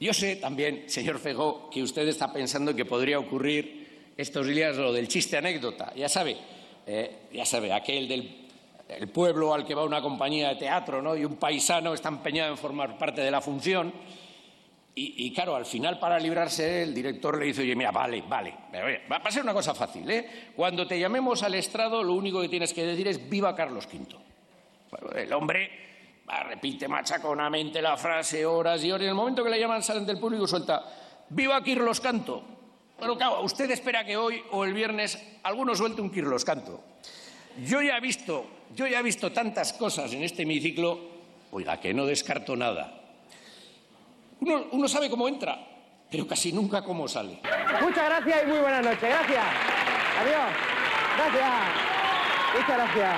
Yo sé también, señor Feijóo, que usted está pensando que podría ocurrir estos días lo del chiste anécdota. Ya sabe, aquel del pueblo al que va una compañía de teatro, ¿no? Y un paisano está empeñado en formar parte de la función. Y claro, al final, para librarse, el director le dice, oye, mira, vale, pero oye, va a ser una cosa fácil, ¿eh? Cuando te llamemos al estrado, lo único que tienes que decir es «Viva Carlos V». Bueno, el hombre repite machaconamente la frase horas y horas, y en el momento que le llaman salen del público suelta «Viva Quirlos Canto». Bueno, claro, usted espera que hoy o el viernes alguno suelte un Quirlos Canto. Yo ya he visto tantas cosas en este hemiciclo, oiga, que no descarto nada. Uno sabe cómo entra, pero casi nunca cómo sale. Muchas gracias y muy buenas noches. Gracias. Adiós. Gracias. Muchas gracias.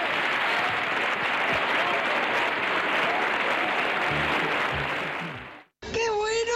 ¡Qué bueno!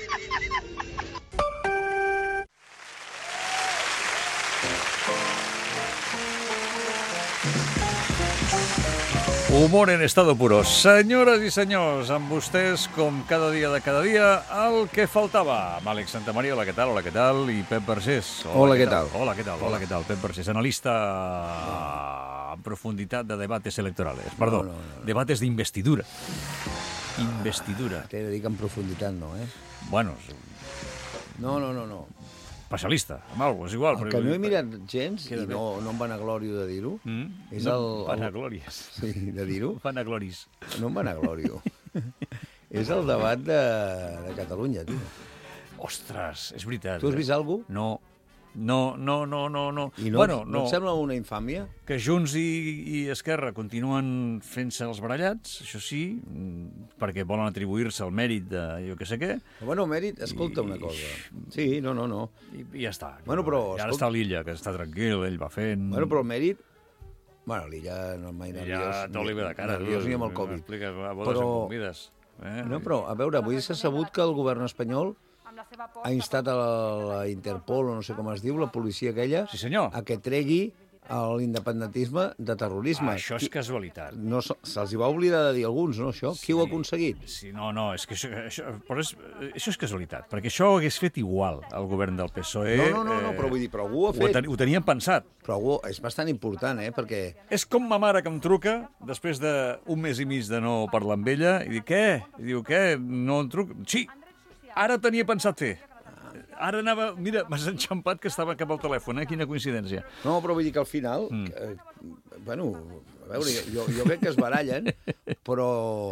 Humor en estado puro. Senyores i senyors, amb vostès, com cada dia de cada dia, el que faltava. Amb Àlex Santamaria, hola, què tal? Hola, què tal? I Pep Vergés. Hola, què tal? Hola, què tal? Hola, què tal? Pep Vergés, analista en profunditat de debates electorales. Perdó, No. debates d'investidura. Investidura. T'he de dir que en profunditat no, eh? Bueno, No. especialista, amb alguna cosa, és igual. El que no he mirat gens, Queda i no em vanaglorio de dir-ho, és no, vanaglòries. Sí, de dir-ho. Vanagloris. No em vanaglorio. És el debat de Catalunya, tio. Ostres, és veritat. Tu has vist alguna cosa? No. I no, Bueno, no et sembla una infàmia? Que Junts i Esquerra continuen fent-se els barallats, això sí, perquè volen atribuir-se el mèrit de jo que sé què. Bueno, mèrit, escolta una cosa. Sí, no. I ja està. Bueno, però, I ara està l'Illa, que està tranquil, ell va fent... Bueno, però el mèrit... Bueno, l'Illa no és mai nerviós. Ja tot li ve de cara. Nerviós ni amb el Covid. M'expliques, a bodes em convides. No, però, a veure, avui s'ha sabut que el govern espanyol ha instat a la Interpol, o no sé com es diu, la policia aquella, Sí, senyor. a que tregui l'independentisme de terrorisme. Això és casualitat. No, se'ls hi va oblidar de dir alguns, no, això? Qui ho ha aconseguit? Sí, no, és que això és casualitat, perquè això ho hagués fet igual el govern del PSOE. No, però vull dir, però algú ho ha fet. Ho tenien pensat. Però algú, és bastant important, perquè... És com ma mare que em truca després d'un mes i mig de no parlar amb ella i dic, què? I diu, què? No em truca? Sí, ara tenia pensat fer. Ara anava... Mira, m'has enxampat que estava cap al telèfon, Quina coincidència. No, però vull dir que al final... Bueno, a veure, jo crec que es barallen, però...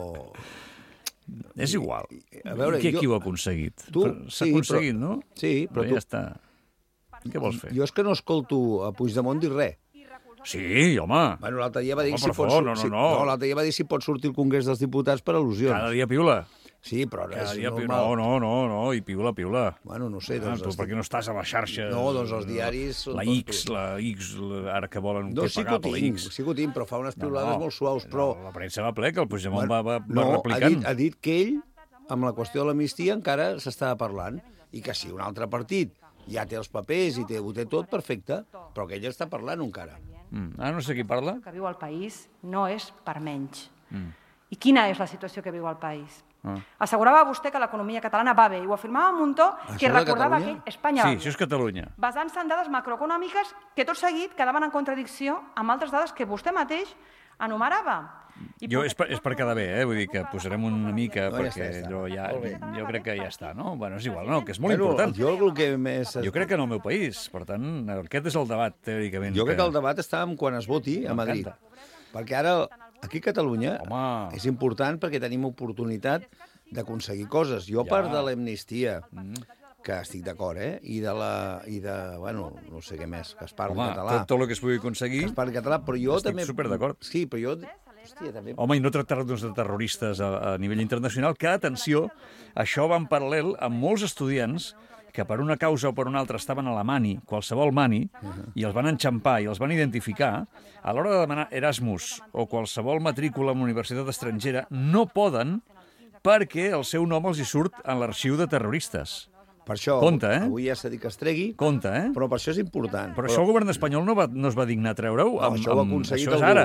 És igual. A veure, qui ho ha aconseguit? S'ha aconseguit, no? Sí, però ja està. Què vols fer? Jo és que no escolto a Puigdemont dir res. Sí, home. Bueno, l'altre dia va dir per favor, no. l'altre dia va dir si pot sortir al Congrés dels Diputats per al·lusions. Cada dia piula. Sí, però és normal. No, i piula. Bueno, no sé, doncs... Tu per què no estàs a les xarxes? No, doncs els diaris... La X, ara que volen no, fer pagar per la X. Sí que ho tinc, però fa unes piulades molt suaus, però... La premsa va ple, que el Puigdemont va replicant. Ha dit que ell, amb la qüestió de l'amnistia, encara s'estava parlant, i que si un altre partit ja té els papers i ho té tot, perfecte, però que ell està parlant encara. Ara no sé qui parla. Que viu al país no és per menys. I quina és la situació que viu al país? Assegurava vostè que l'economia catalana va bé i ho afirmava amb un to que recordava que Espanya... Sí, això és Catalunya. Basant-se en dades macroeconòmiques que tot seguit quedaven en contradicció amb altres dades que vostè mateix enumerava. És per quedar bé, vull dir que posarem una mica perquè jo crec que ja està, no? Bueno, és igual, no, que és molt important. Jo crec que en el meu país, per tant, aquest és el debat, teòricament. Jo crec que el debat està en quan es voti a Madrid. Perquè ara, aquí a Catalunya, és important perquè tenim oportunitat d'aconseguir coses. Jo, a part de l'amnistia, que estic d'acord, i de, bueno, no sé què més, que es parli català. Tot el que es pugui aconseguir. Que es parli català, però jo també... Estic superdd'acord. Sí, però jo... Hòstia, també... Home, i no tractar-nos de terroristes a nivell internacional, que, atenció, això va en paral·lel amb molts estudiants que per una causa o per una altra estaven a la Mani, qualsevol Mani, i els van enxampar i els van identificar, a l'hora de demanar Erasmus o qualsevol matrícula en una universitat estrangera, no poden perquè el seu nom els hi surt en l'arxiu de terroristes. Per això, avui ja s'ha dit que es tregui, però per això és important. Però això el govern espanyol no es va dignar a treure-ho. Això ho ha aconseguit algú.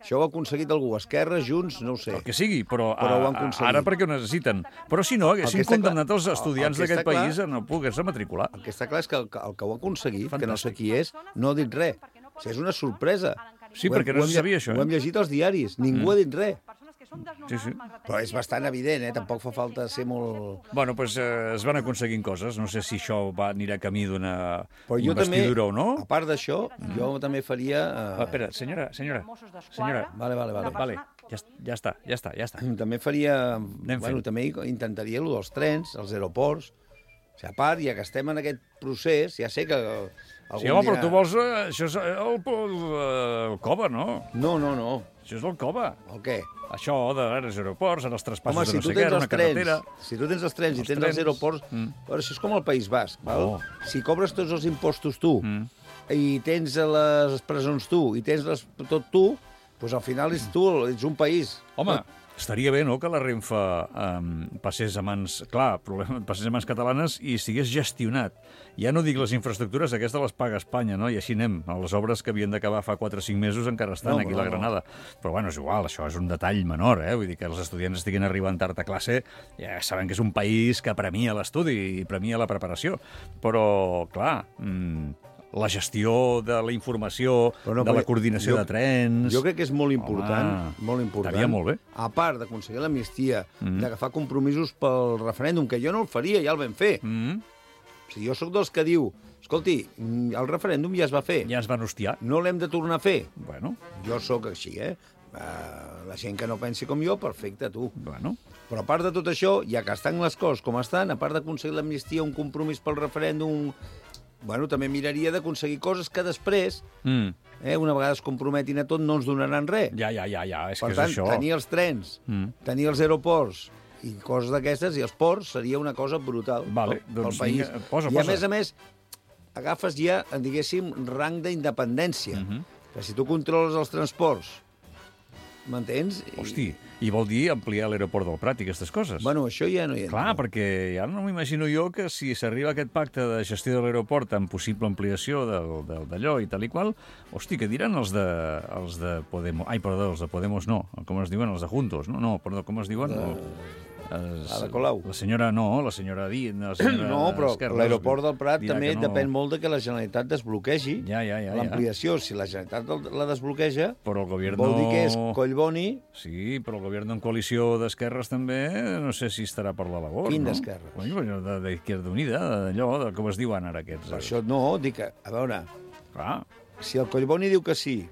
Això ho ha aconseguit algú, Esquerra, Junts, no ho sé. El que sigui, però ho han aconseguit. ara perquè ho necessiten. Però si no, haguessin condemnat els estudiants d'aquest país a no poder-se matricular. El que està clar és que el que ho ha aconseguit, que no sé qui és, no ha dit res. O sigui, és una sorpresa. Sí, perquè no se sabia això. Ho hem llegit als diaris, ningú ha dit res. Sí, sí. Però és bastant evident, tampoc fa falta ser molt... Bueno, doncs es van aconseguint coses. No sé si això anirà camí d'una Però investidura jo també, o no. a part d'això, jo també faria... Espera, senyora. Vale, ja està. També faria... també intentaria allò dels trens, els aeroports. O sigui, a part, ja que estem en aquest procés, ja sé que... Sí, home, però tu vols... Això és el COVA, no? No. Això és el COVA. El què? Això dels aeroports, en els traspassos home, de no sé què, una carretera... Si tu tens els trens i tens els aeroports... Però això és com el País Basc, val? Si cobres tots els impostos tu, i tens les presons tu, i tens tot tu, doncs al final ets tu, ets un país. Home, estaria bé, no?, que la Renfe passés a mans... Clar, passés a mans catalanes i estigués gestionat. Ja no dic les infraestructures, aquestes les paga Espanya, no? I així anem. Les obres que havien d'acabar fa 4 o 5 mesos encara estan aquí a la Granada. Però, bueno, és igual, això és un detall menor, Vull dir que els estudiants estiguin arribant tard a classe, ja saben que és un país que premia l'estudi i premia la preparació. Però, clar... la gestió de la informació, de la coordinació de trens... Jo crec que és molt important, estaria molt bé. A part d'aconseguir l'amnistia, d'agafar compromisos pel referèndum, que jo no el faria, ja el vam fer. O sigui, jo sóc dels que diu, escolti, el referèndum ja es va fer. Ja es van hostiar. No l'hem de tornar a fer. Bueno. Jo sóc així, la gent que no pensi com jo, perfecte, tu. Bueno. Però a part de tot això, ja que estan les coses com estan, a part d'aconseguir l'amnistia, un compromís pel referèndum... Bueno, també miraria d'aconseguir coses que després, una vegada es comprometin a tot, no ens donaran res. Ja, és per que és tant, això. tenir els trens, tenir els aeroports i coses d'aquestes, i els ports, seria una cosa brutal pel país. Posa. I a més, agafes ja, diguéssim, rang d'independència. Que si tu controles els transports, m'entens? Hosti, i vol dir ampliar l'aeroport del Prat i aquestes coses. Bueno, això ja no hi ha. Clar, perquè ja no m'imagino jo que si s'arriba a aquest pacte de gestió de l'aeroport amb possible ampliació d'allò i tal i qual, hosti, què diran els de Podemos? Ai, perdó, els de Podemos no. Com es diuen? Els de Juntos, no? No, perdó, com es diuen? La Colau. La senyora Díaz. No, però l'aeroport del Prat també depèn molt de que la Generalitat desbloquegi l'ampliació. Si la Generalitat la desbloqueja, vol dir que és collboni. Sí, però el govern en coalició d'esquerres també no sé si estarà per la labor. Quin d'esquerra? D'Izquierda Unida, d'allò, com es diuen ara aquests. Per això no, dic que, a veure, si el collboni diu que sí,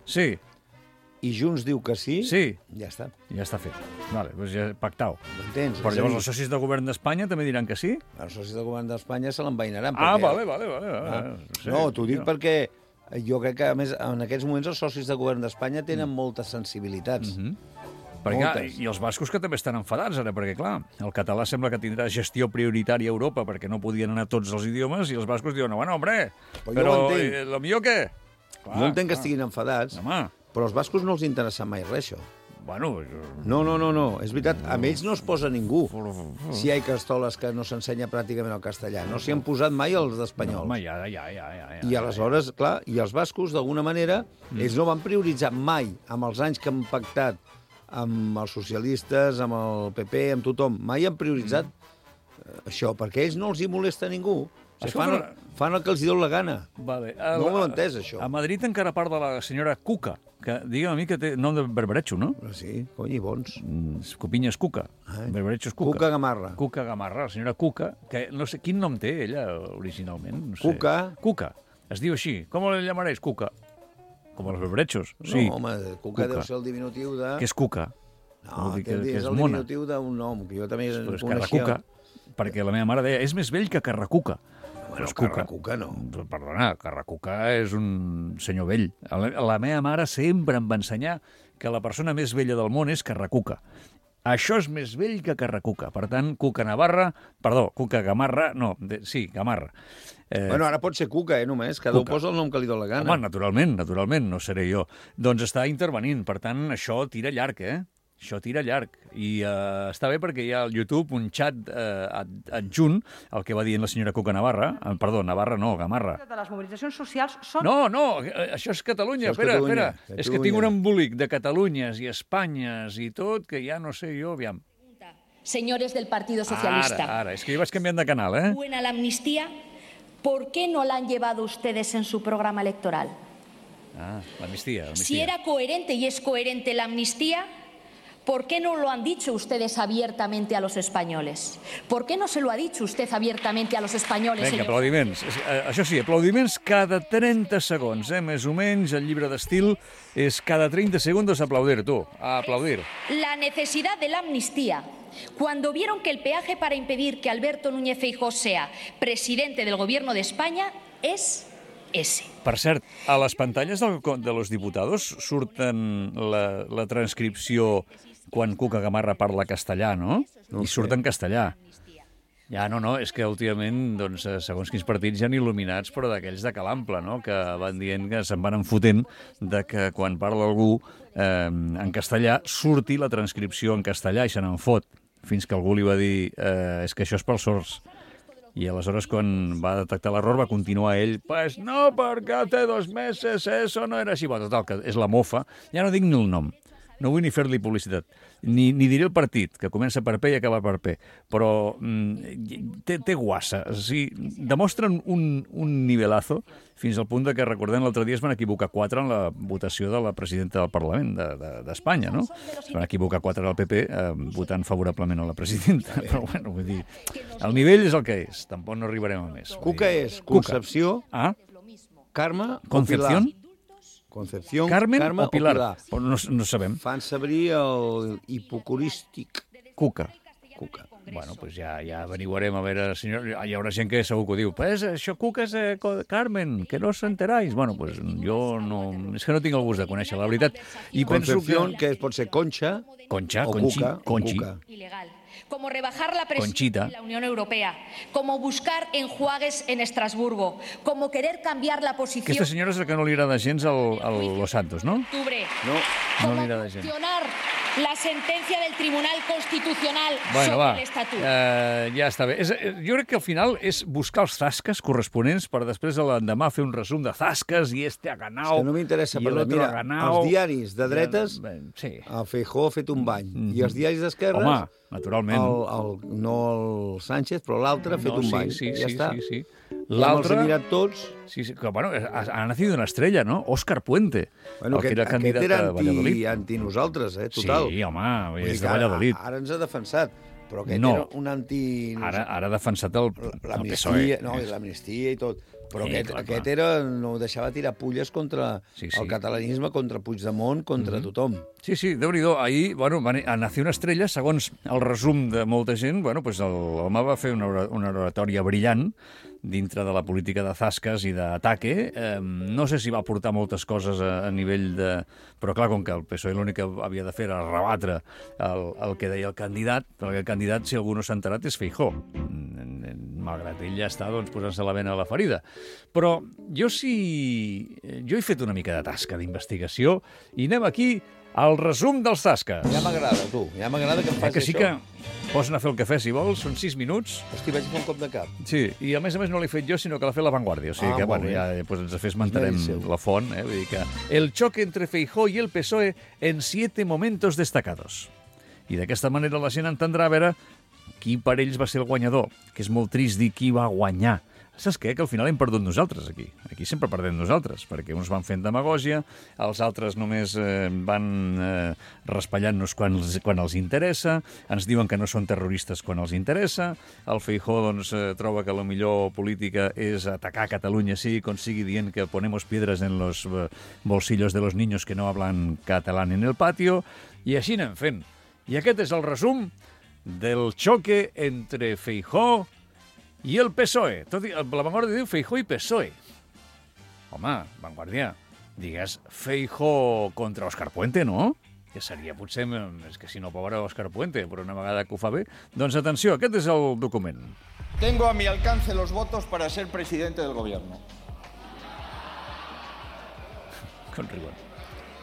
i Junts diu que sí, ja està. Ja està fet. Vale, doncs ja pactau. M'entens? Però llavors els socis de govern d'Espanya també diran que sí? Els socis de govern d'Espanya se l'envainaran. Vale. No, t'ho dic perquè jo crec que, a més, en aquests moments els socis de govern d'Espanya tenen moltes sensibilitats. I els bascos que també estan enfadats ara, perquè, clar, el català sembla que tindrà gestió prioritària a Europa perquè no podien anar tots els idiomes i els bascos diuen, bueno, hombre, però lo millor què? Jo entenc que estiguin enfadats, però als bascos no els interessa mai res, això. Bueno... No, és veritat. Amb ells no es posa ningú. Si hi ha castoles que no s'ensenya pràcticament el castellà. No s'hi han posat mai els d'espanyols. Home, ja. I aleshores, clar, i els bascos, d'alguna manera, ells no van prioritzar mai, amb els anys que han pactat amb els socialistes, amb el PP, amb tothom, mai han prioritzat això, perquè ells no els hi molesta ningú. Fan el que els diu la gana. Vale. No ho he entès, això. A Madrid encara parla de la senyora Cuca, que digue'm a mi que té nom de berberecho, no? Sí, cony, i bons. Copinyes Cuca. Berberechos Cuca. Cuca Gamarra. Cuca Gamarra, la senyora Cuca, que no sé quin nom té ella originalment. No sé. Cuca. Es diu així. Com la llamaréis, Cuca? Com els berberechos. Sí. No, home, Cuca deu ser el diminutiu de... Què és Cuca? No, és el diminutiu d'un nom, que jo també coneixia. Carracuca, perquè la meva mare deia, és més vell que Carracuca. Bueno, Carracuca no. Perdona, Carracuca és un senyor vell. La meva mare sempre em va ensenyar que la persona més vella del món és Carracuca. Això és més vell que Carracuca. Per tant, Cuca Gamarra, Gamarra. Bueno, ara pot ser Cuca, només. Cada un posa el nom que li dóna la gana. Home, naturalment, no seré jo. Doncs està intervenint. Per tant, això tira llarg, Això tira llarg. I està bé perquè hi ha al YouTube un xat adjunt al que va dient la senyora Cuca Navarra. Perdó, Navarra no, Gamarra. De les mobilitzacions socials són... No, això és Catalunya. Espera. És que tinc un embolic de Catalunyes i Espanyes i tot, que ja no sé jo, aviam. Señores del Partido Socialista. Ara, és que jo vaig canviant de canal, Buena la amnistía, ¿por qué no la han llevado ustedes en su programa electoral? La amnistía. Si era coherente y es coherente la amnistía, ¿por qué no lo han dicho ustedes abiertamente a los españoles? ¿Por qué no se lo ha dicho usted abiertamente a los españoles? Vinga, aplaudiments. Això sí, aplaudiments cada 30 segons, més o menys. El llibre d'estil és cada 30 segundos aplaudir, tu. A aplaudir. La necesidad de la amnistía. Cuando vieron que el peaje para impedir que Alberto Núñez Feijóo sea presidente del Gobierno de España es ese. Per cert, a les pantalles de los diputados surten la transcripció quan Cuca Gamarra parla castellà, no? I surt en castellà. Ja, no, és que últimament, doncs, segons quins partits hi ha il·luminats, però d'aquells de calample, no?, que van dient que se'n van enfotent de que quan parla algú en castellà surti la transcripció en castellà i se n'en fot, fins que algú li va dir és que això és pels sords. I aleshores, quan va detectar l'error, va continuar ell, pues no, perquè hace 2 meses eso no era així. Bueno, total, que és la mofa. Ja no dic ni el nom. No vull ni fer-li publicitat. Ni diré el partit, que comença per P i acaba per P. Però té guassa. O sigui, demostren un nivelazo fins al punt de que, recordem, l'altre dia es van equivocar 4 en la votació de la presidenta del Parlament d'Espanya, no? Es van equivocar 4 al PP votant favorablement a la presidenta. Però, bueno, vull dir, el nivell és el que és. Tampoc no arribarem a més. Cuca és Concepció, Carme o Pilar. Concepción, Carmen o Pilar? No sabem. Fan servir el hipocorístic. Cuca. Bueno, pues ja averiguarem, a veure, senyor, hi haurà gent que segur que ho diu, pues això Cuca és Carmen, que no s'enteráis. Bueno, pues jo no... És que no tinc el gust de conèixer, la veritat. I Concepción, que pot ser Concha o Conchi. Ilegal. Como rebajar la presión de la Unión Europea, como buscar enjuagues en Estrasburgo, como querer cambiar la posición... Aquesta senyora és la que no li agrada gens al Los Santos, no? No li agrada gens. Cuestionar la sentencia del Tribunal Constitucional sobre el Estatut. Ja està bé. Jo crec que al final és buscar els zasques corresponents per després l'endemà fer un resum de zasques i ha ganat. És que no m'interessa, però mira, els diaris de dretes, el Feijóo ha fet un bany, i els diaris d'esquerres... Home, naturalment. No el Sánchez, però l'altre ha fet un bany. Ja està. Sí. L'altre... Ja mirat tots... Sí, que, bueno, ha nacido una estrella, no? Óscar Puente. Bueno, aquest era anti-nosaltres, total. Sí, home, és de Valladolid. Ara ens ha defensat, però aquest era un anti... Ara ha defensat el PSOE. No, i l'amnistia i tot. Però aquest no deixava tirar pulles contra el catalanisme, contra Puigdemont, contra tothom. Sí, Déu-n'hi-do. Ahir, a Nació una estrella, segons el resum de molta gent, l'home va fer una oratòria brillant dintre de la política de zasques i d'ataque. No sé si va aportar moltes coses a nivell de... Però clar, com que el PSOE l'únic que havia de fer era rebatre el que deia el candidat, perquè el candidat, si algú no s'ha enterat, és Feijóo. Malgrat ell ja està posant-se la vena a la ferida. Però jo he fet una mica de tasca d'investigació i anem aquí al resum dels zasques. Ja m'agrada, tu. Ja m'agrada que em facis això. Que pots anar a fer el cafè, si vols, són 6 minuts. Hosti, vaig fer un cop de cap. Sí, i a més no l'he fet jo, sinó que l'ha fet La Vanguardia. O sigui que, ja ens esmentarem la font. Vull dir que el choque entre Feijóo i el PSOE en 7 momentos destacados. I d'aquesta manera la gent entendrà a veure qui per ells va ser el guanyador, que és molt trist dir qui va guanyar. Saps què? Que al final hem perdut nosaltres, aquí. Aquí sempre perdem nosaltres, perquè uns van fent demagògia, els altres només van raspallant-nos quan els interessa, ens diuen que no són terroristes quan els interessa, el Feijóo troba que la millor política és atacar Catalunya, sigui com sigui, dient que ponemos piedras en los bolsillos de los niños que no hablan catalán en el patio, i així anem fent. I aquest és el resum del choque entre Feijóo i el PSOE. La Vanguardia diu Feijóo i PSOE. Home, Vanguardia, digues Feijóo contra Óscar Puente, no? Que seria potser... És que si no, pobre Óscar Puente, però una vegada que ho fa bé... Doncs atenció, aquest és el document. Tengo a mi alcance los votos para ser presidente del gobierno. Con rigor.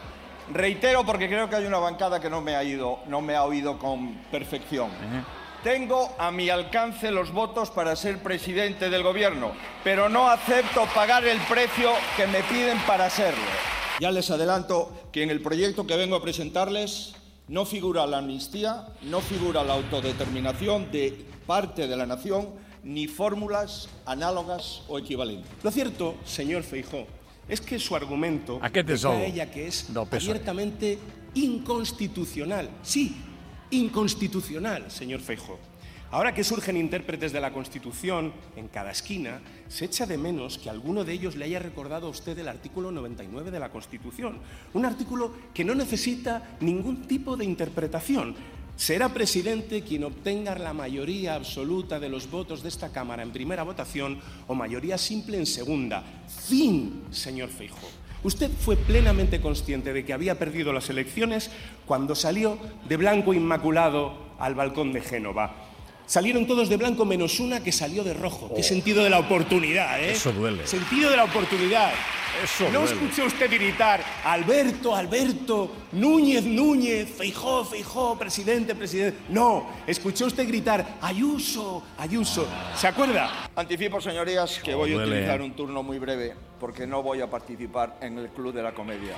Reitero, porque creo que hay una bancada que no me ha oído con perfección. Tengo a mi alcance los votos para ser presidente del Gobierno, pero no acepto pagar el precio que me piden para serlo. Ya les adelanto que en el proyecto que vengo a presentarles no figura la amnistía, no figura la autodeterminación de parte de la nación, ni fórmulas análogas o equivalentes. Lo cierto, señor Feijóo, es que su argumento ella que es abiertamente inconstitucional. Sí, inconstitucional, señor Feijóo. Ahora que surgen intérpretes de la Constitución en cada esquina, se echa de menos que alguno de ellos le haya recordado a usted el artículo 99 de la Constitución. Un artículo que no necesita ningún tipo de interpretación. Será presidente quien obtenga la mayoría absoluta de los votos de esta Cámara en primera votación o mayoría simple en segunda. Fin, señor Feijóo. Usted fue plenamente consciente de que había perdido las elecciones cuando salió de blanco inmaculado al balcón de Génova. Salieron todos de blanco menos una que salió de rojo. ¡Qué sentido de la oportunidad, eh! Eso duele. Sentido de la oportunidad. Eso ¿No duele. escuché usted gritar Alberto, Alberto, Núñez, Núñez, Feijóo, Feijóo, presidente, presidente? No, escuché usted gritar Ayuso, Ayuso. ¿Se acuerda? Anticipo, señorías, que voy a utilizar un turno muy breve porque no voy a participar en el Club de la Comedia.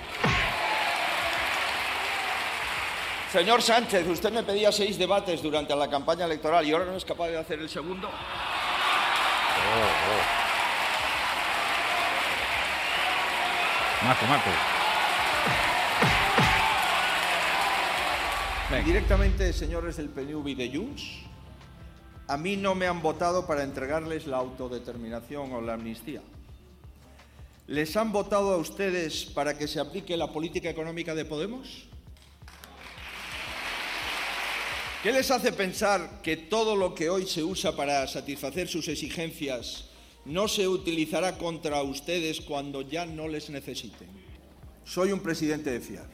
Señor Sánchez, usted me pedía 6 debates durante la campaña electoral y ahora no es capaz de hacer el segundo. Maco, maco. Directamente, señores del PNV y de Junts, a mí no me han votado para entregarles la autodeterminación o la amnistía. ¿Les han votado a ustedes para que se aplique la política económica de Podemos? ¿Qué les hace pensar que todo lo que hoy se usa para satisfacer sus exigencias no se utilizará contra ustedes cuando ya no les necesiten? Soy un presidente de fiar.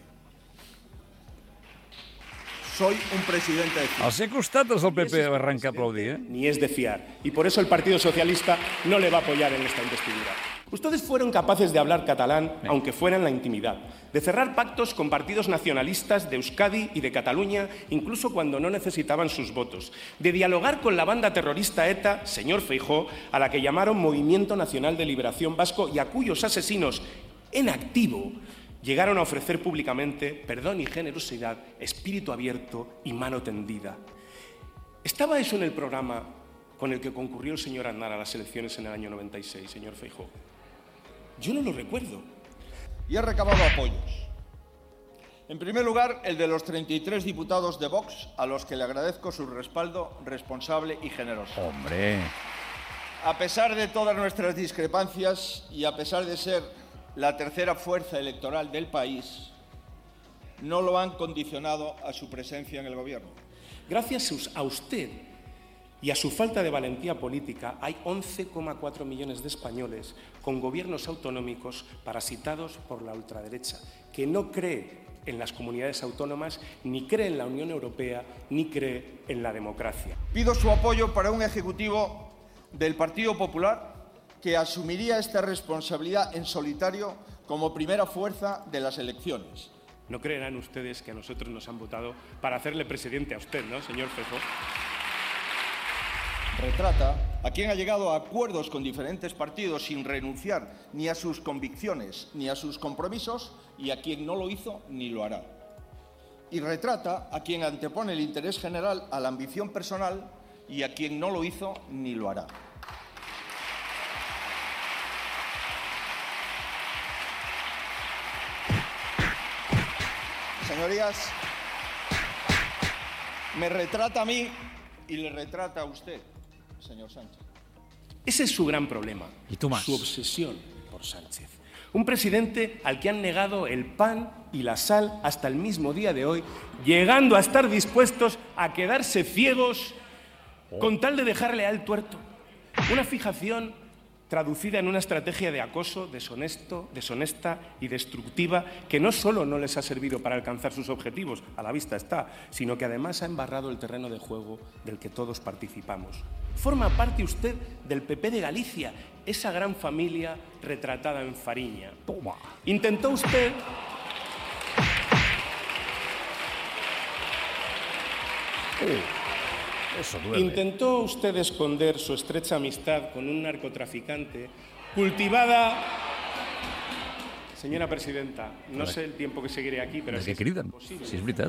Soy un presidente de fiar. Al seu costat és el PP arrenca a aplaudir, eh? Ni es de fiar. Y por eso el Partido Socialista no le va a apoyar en esta investidura. Ustedes fueron capaces de hablar catalán, aunque fuera en la intimidad, de cerrar pactos con partidos nacionalistas de Euskadi y de Cataluña, incluso cuando no necesitaban sus votos, de dialogar con la banda terrorista ETA, señor Feijóo, a la que llamaron Movimiento Nacional de Liberación Vasco y a cuyos asesinos en activo llegaron a ofrecer públicamente perdón y generosidad, espíritu abierto y mano tendida. ¿Estaba eso en el programa con el que concurrió el señor Aznar a las elecciones en el año 96, señor Feijóo? Yo no lo recuerdo. Y he recabado apoyos. En primer lugar, el de los 33 diputados de Vox, a los que le agradezco su respaldo responsable y generoso. Hombre. A pesar de todas nuestras discrepancias y a pesar de ser la tercera fuerza electoral del país, no lo han condicionado a su presencia en el Gobierno. Gracias a usted y a su falta de valentía política, hay 11,4 millones de españoles con gobiernos autonómicos parasitados por la ultraderecha, que no cree en las comunidades autónomas, ni cree en la Unión Europea, ni cree en la democracia. Pido su apoyo para un ejecutivo del Partido Popular que asumiría esta responsabilidad en solitario como primera fuerza de las elecciones. No creerán ustedes que a nosotros nos han votado para hacerle presidente a usted, ¿no, señor Feijóo? Retrata a quien ha llegado a acuerdos con diferentes partidos sin renunciar ni a sus convicciones ni a sus compromisos y a quien no lo hizo ni lo hará. Y retrata a quien antepone el interés general a la ambición personal y a quien no lo hizo ni lo hará. Señorías, me retrata a mí y le retrata a usted, señor Sánchez. Ese es su gran problema. ¿Y tú más? Su obsesión por Sánchez. Un presidente al que han negado el pan y la sal hasta el mismo día de hoy, llegando a estar dispuestos a quedarse ciegos con tal de dejarle al tuerto. Una fijación traducida en una estrategia de acoso deshonesta y destructiva que no solo no les ha servido para alcanzar sus objetivos, a la vista está, sino que además ha embarrado el terreno de juego del que todos participamos. Forma parte usted del PP de Galicia, esa gran familia retratada en Fariña. Toma. Intentó usted Eso duele. Intentó usted esconder su estrecha amistad con un narcotraficante cultivada... Senyora presidenta, no sé el tiempo que seguiré aquí, pero... Que criden, si és veritat.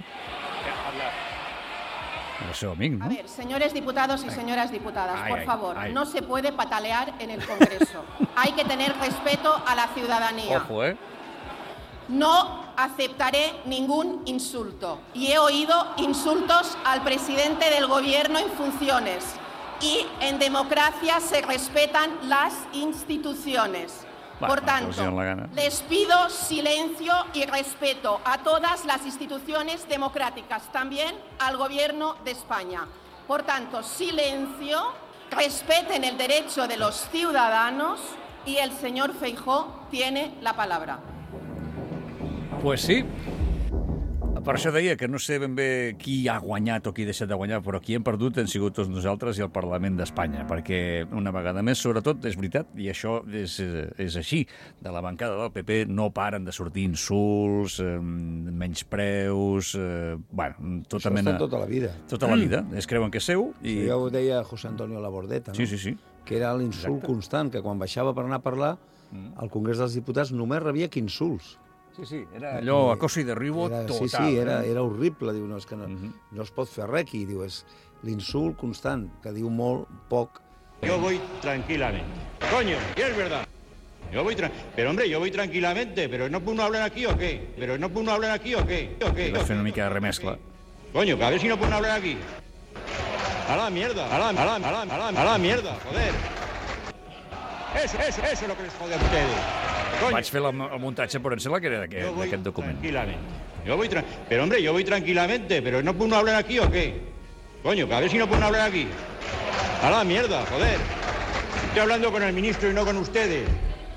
El seu amic, ¿no? A ver, señores diputados y señoras diputadas, por favor, no se puede patalear en el Congreso. Hay que tener respeto a la ciudadanía. Ojo, No aceptaré ningún insulto. Y he oído insultos al presidente del Gobierno en funciones. Y en democracia se respetan las instituciones. Por tanto, les pido silencio y respeto a todas las instituciones democráticas, también al Gobierno de España. Por tanto, silencio, respeten el derecho de los ciudadanos y el señor Feijóo tiene la palabra. Pues sí. Per això deia que no sé ben bé qui ha guanyat o qui ha deixat de guanyar, però qui hem perdut han sigut tots nosaltres i el Parlament d'Espanya, perquè una vegada més, sobretot, és veritat, i això és així, de la bancada del PP no paren de sortir insults, menyspreus, bueno, tota mena... Això tota la vida. Tota la vida, es creuen que és seu i... Ja ho deia José Antonio Labordeta, no? Sí. Que era l'insult constant, que quan baixava per anar a parlar, al Congrés dels Diputats només rebia insults. Sí, era allò acoso i derribo total. Sí, era horrible. Diu, no, és que no es pot fer res aquí. Diu, és l'insult constant, que diu molt poc. Yo voy tranquilamente. Coño, y es verdad. Pero hombre, yo voy tranquilamente, pero ¿no puede uno hablar aquí o qué? Vas fer una mica de remescla. Coño, que a ver si no puede uno hablar aquí. A la mierda, a la mierda, joder. Eso es lo que les jode a ustedes. Coño. Vaig fer el muntatge, però em sembla que era d'aquest document. Pero hombre, yo voy tranquilamente, pero ¿no puede uno hablar aquí o qué? Coño, que a ver si no puede uno hablar aquí. A la mierda, joder. Estoy hablando con el ministro y no con ustedes.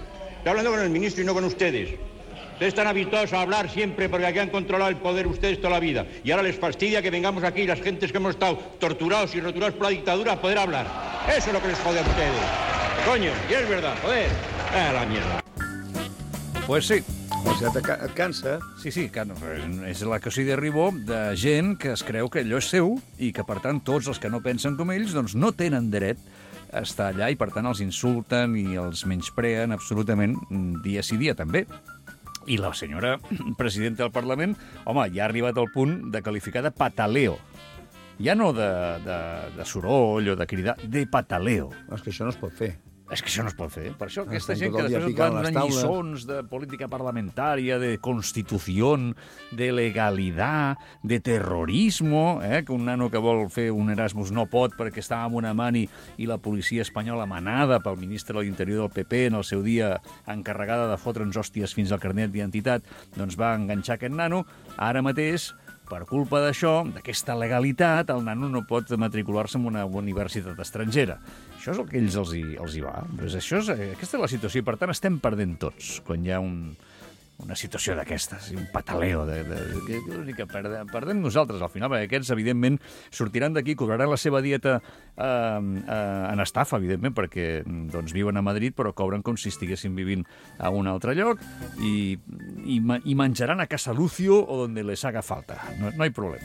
Ustedes están habituados a hablar siempre porque aquí han controlado el poder ustedes toda la vida. Y ahora les fastidia que vengamos aquí las gentes que hemos estado torturados y roturados por la dictadura a poder hablar. Eso es lo que les jode a ustedes. Coño, y es verdad, joder. A la mierda. Pues sí. O sigui, et cansa. Sí, és la que s'hi derribo de gent que es creu que allò és seu i que, per tant, tots els que no pensen com ells doncs no tenen dret a estar allà i, per tant, els insulten i els menyspreen absolutament dia sí dia també. I la senyora presidenta del Parlament, home, ja ha arribat al punt de qualificar de pataleo. Ja no de soroll o de cridar, de pataleo. És que això no es pot fer. És que això no es pot fer. Per això aquesta gent que després et van donant lliçons de política parlamentària, de constitució, de legalitat, de terrorismo, que un nano que vol fer un Erasmus no pot perquè estava amb una mani i la policia espanyola manada pel ministre de l'Interior del PP en el seu dia encarregada de fotre'ns hòsties fins al carnet d'identitat, doncs va enganxar aquest nano. Ara mateix, per culpa d'això, d'aquesta legalitat, el nano no pot matricular-se en una universitat estrangera. Això és el que a ells els hi va. Doncs aquesta és la situació i, per tant, estem perdent tots quan hi ha una situació d'aquestes, un pataleo. Que perdem nosaltres, al final, perquè aquests, evidentment, sortiran d'aquí, cobraran la seva dieta en estafa, evidentment, perquè doncs, viuen a Madrid, però cobren com si estiguessin vivint a un altre lloc i menjaran a Casa Lucio o donde les haga falta. No hay problema.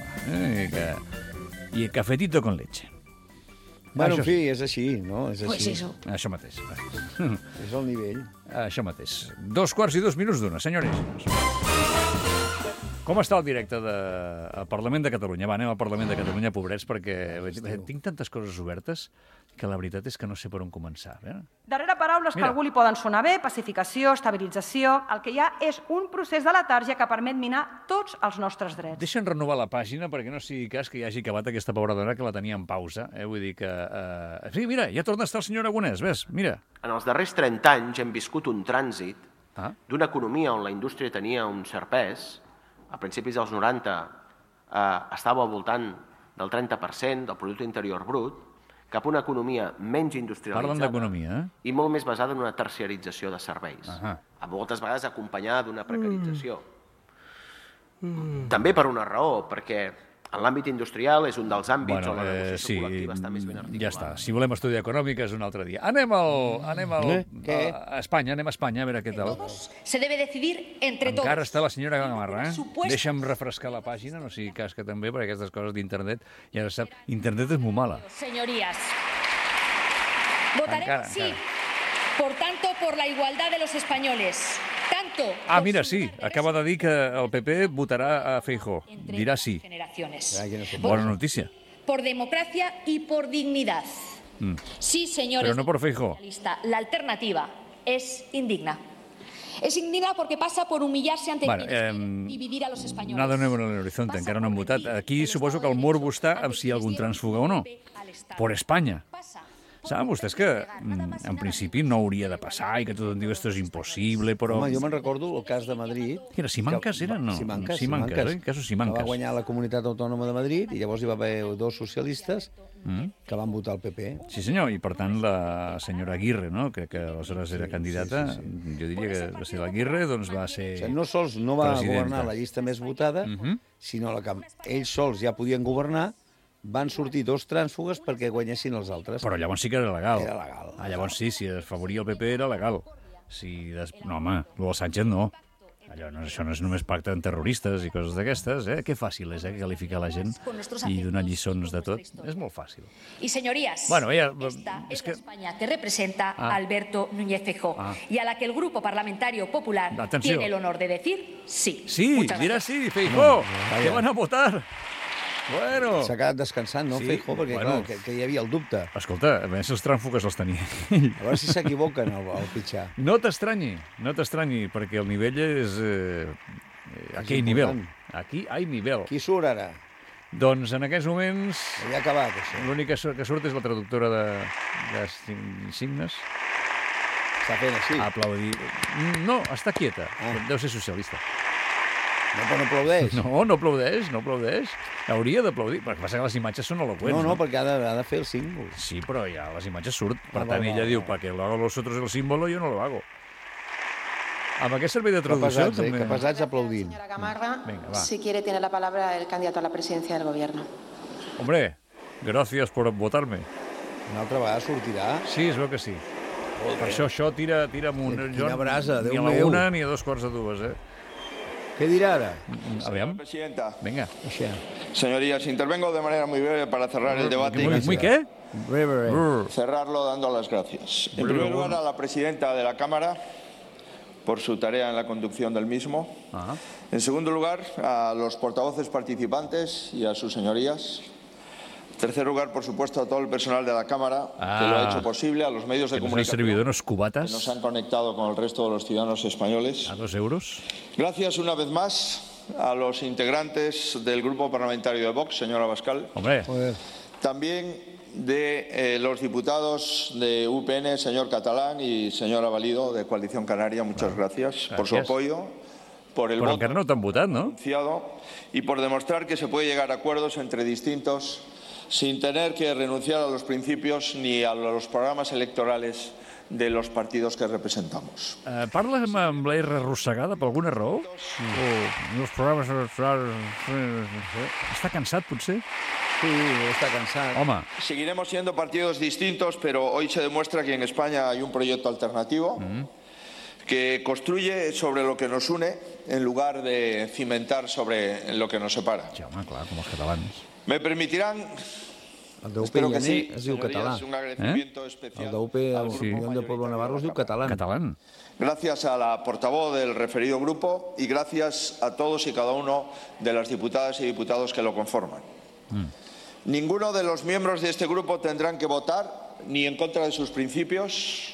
Y cafetito con leche. Bueno, en fi, és així, no? És així. Pues eso. Això mateix. És el nivell. Això mateix. 2:02, senyores i senyors. Com està el directe del Parlament de Catalunya? Va, anem al Parlament de Catalunya, pobrets, perquè tinc tantes coses obertes que la veritat és que no sé per on començar. Darrere paraules que a algú li poden sonar bé, pacificació, estabilització, el que hi ha és un procés de letàrgia que permet minar tots els nostres drets. Deixa'm renovar la pàgina perquè no sigui cas que hi hagi acabat aquesta pobra dona que la tenia en pausa. Vull dir que... Sí, mira, ja torna a estar el senyor Aragonès, ves, mira. En els darrers 30 anys hem viscut un trànsit d'una economia on la indústria tenia un cert pes. A principis dels 90 estava al voltant del 30% del producte interior brut, cap a una economia menys industrialitzada i molt més basada en una terciarització de serveis, a moltes vegades acompanyada d'una precarització. També per una raó, perquè En l'àmbit industrial és un dels àmbits on la negociació col·lectiva està més ben articulada. Ja està. Si volem estudiar econòmica és un altre dia. Anem a Espanya, a veure què tal. Se debe decidir entre todos. Encara està la senyora Gamarra, Deixa'm refrescar la pàgina, no sigui cas que també, perquè aquestes coses d'internet, ja se sap, internet és molt mala. Señorías, votaremos sí, por tanto, por la igualdad de los españoles. Mira, sí, acaba de dir que el PP votarà a Feijóo. Dirà sí. Bona notícia. Por democracia y por dignidad. Sí, señores. Pero no por Feijóo. La alternativa es indigna. Es indigna porque pasa por humillarse ante dividir a los españoles. Nada nuevo en el horizonte, encara no han votat. Aquí suposo que el morbo està amb si hi ha algun trànsfuga o no. Por Espanya. Saben vostès que, en principi, no hauria de passar i que tothom diu esto és impossible, però... Home, jo me'n recordo el cas de Madrid... Era Simancas, eren, no? Simancas, Casos Simancas. Va guanyar la Comunitat Autònoma de Madrid i llavors hi va haver dos socialistes que van votar el PP. Sí, senyor, i per tant la senyora Aguirre, no?, que aleshores era candidata, jo diria que va ser l'Aguirre, doncs va ser... No sols no va governar la llista més votada, sinó que ells sols ja podien governar, van sortir dos trànsfugues perquè guanyessin els altres. Però llavors sí que era legal. Era legal. Llavors sí, si es favoria el PP era legal. No, home, el del Sánchez no. Això no és només pacte amb terroristes i coses d'aquestes, eh? Que fàcil és, qualificar la gent i donar lliçons de tot. És molt fàcil. Y señorías, esta es la España que representa a Alberto Núñez Feijóo y a la que el Grupo Parlamentario Popular tiene el honor de decir sí. Sí, dirà sí, Feijóo, que van a votar. Bueno. S'ha quedat descansant, no, Feijóo? Perquè, clar, que hi havia el dubte. Escolta, a més els trànsfugues els tenia. A veure si s'equivoquen al pitjar. No t'estranyi, perquè el nivell és... Aquí hi ha nivell. Aquí hi ha nivell. Qui surt ara? Doncs en aquests moments... Ja ha acabat, això. L'únic que surt és la traductora de signes. Està fent així. Aplaudir. No, està quieta. Deu ser socialista. No, però no aplaudeix. No aplaudeix. Hauria d'aplaudir, perquè passa que les imatges són eloqüents. No, perquè ha de fer el símbol. Sí, però ja les imatges surt. Per tant, ella diu, perquè lo hago nosotros el símbolo, yo no lo hago. Amb aquest servei de traducció... Que pesats aplaudint. Señora Gamarra, si quiere, tiene la palabra el candidato a la presidencia del gobierno. Hombre, gracias por votarme. Una altra vegada sortirà? Sí, es veu que sí. Per això tira amunt. Quina brasa, Déu meu. Ni a la una ni a 2:45, eh? ¿Qué dirá ahora? Señora presidenta. Venga. Señorías, intervengo de manera muy breve para cerrar el debate. ¿Muy qué? Cerrarlo dando las gracias. En primer lugar, a la presidenta de la Cámara por su tarea en la conducción del mismo. En segundo lugar, a los portavoces participantes y a sus señorías. En tercer lugar, por supuesto, a todo el personal de la Cámara que lo ha hecho posible, a los medios de comunicación que nos han conectado con el resto de los ciudadanos españoles. ¿A 2 euros? Gracias una vez más a los integrantes del Grupo Parlamentario de Vox, señor Abascal. Hombre. También de los diputados de UPN, señor Catalán y señora Valido, de Coalición Canaria. Muchas gracias por su apoyo, por el voto anunciado y por demostrar que se puede llegar a acuerdos entre distintos sin tener que renunciar a los principios ni a los programas electorales de los partidos que representamos. Parla amb la R arrossegada per alguna raó? Els programes electorals... Està cansat, potser? Sí, está cansado. Home. Seguiremos siendo partidos distintos, pero hoy se demuestra que en España hay un proyecto alternativo que construye sobre lo que nos une en lugar de cimentar sobre lo que nos separa. Sí, home, clar, com els catalans. Me permitirán, espero que sí, es diu català. Un agradecimiento especial. El d'UP, el Unión del Pueblo Navarro, es diu catalán. Catalán. Gracias a la portavoz del referido grupo y gracias a todos y cada uno de las diputadas y diputados que lo conforman. Ninguno de los miembros de este grupo tendrán que votar ni en contra de sus principios,